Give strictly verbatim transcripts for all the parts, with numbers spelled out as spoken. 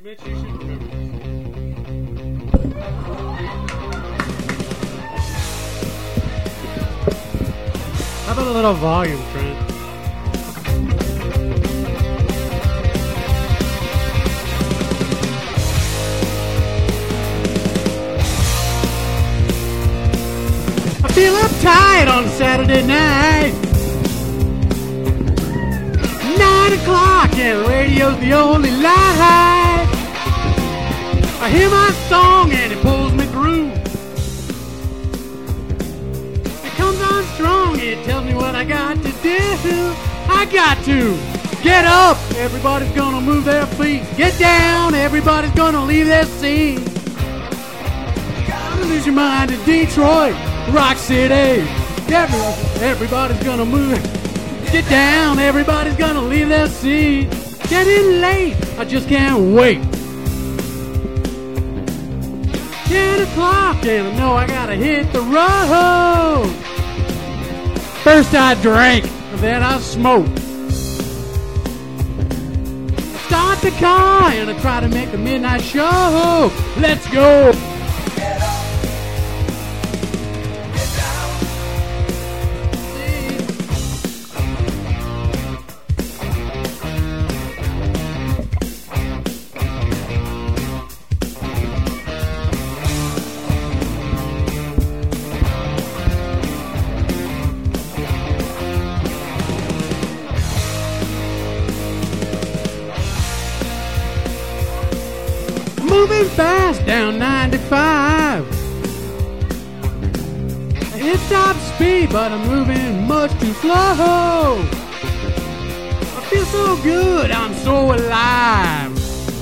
Mitch, you should remember this. How about a little volume, Trent? I feel uptight on Saturday night. Nine o'clock and radio's the only light. I hear my song and it pulls me through. It comes on strong, it tells me what I got to do. I got to get up, everybody's gonna move their feet. Get down, everybody's gonna leave their seat. Gotta lose your mind to Detroit, Rock City. Every, everybody's gonna move. Get down, everybody's gonna leave their seat. Getting late, I just can't wait. Ten o'clock and I know I gotta hit the road. First I drink, then I smoke. Start the car and I try to make the midnight show. Let's go. Moving fast down ninety-five. I hit top speed, but I'm moving much too slow. I feel so good, I'm so alive.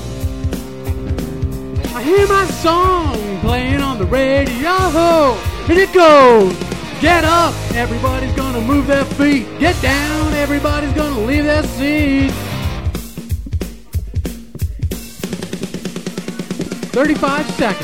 I hear my song playing on the radio, and it goes. Get up, everybody's gonna move their feet. Get down, everybody's gonna leave their seat. thirty-five seconds.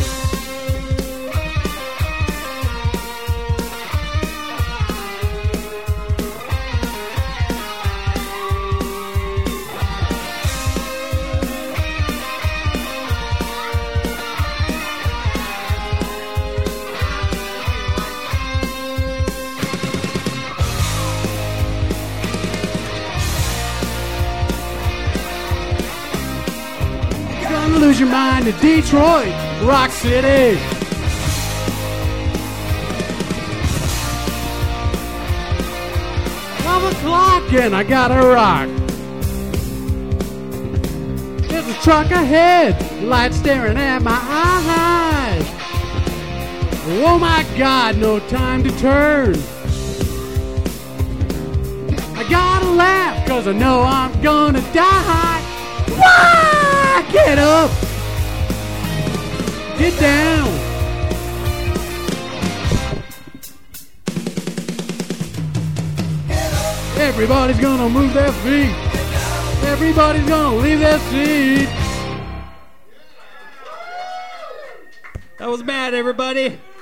Lose your mind to Detroit, Rock City. Twelve o'clock and I gotta rock. There's a truck ahead, lights staring at my eyes. Oh my God, no time to turn. I gotta laugh cause I know I'm gonna die. Why? Get up. Get down. Everybody's gonna move their feet. Everybody's gonna leave their seat. That was bad, everybody.